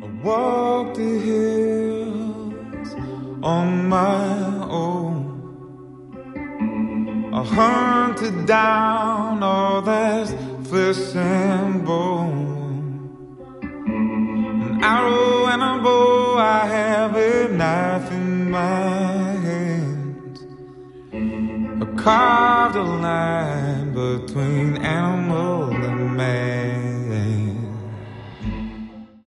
Walk the hills on my own. I hunted down all that's flesh and bone. An arrow and a bow, I have a knife in my hand. I carved a line between animal and man.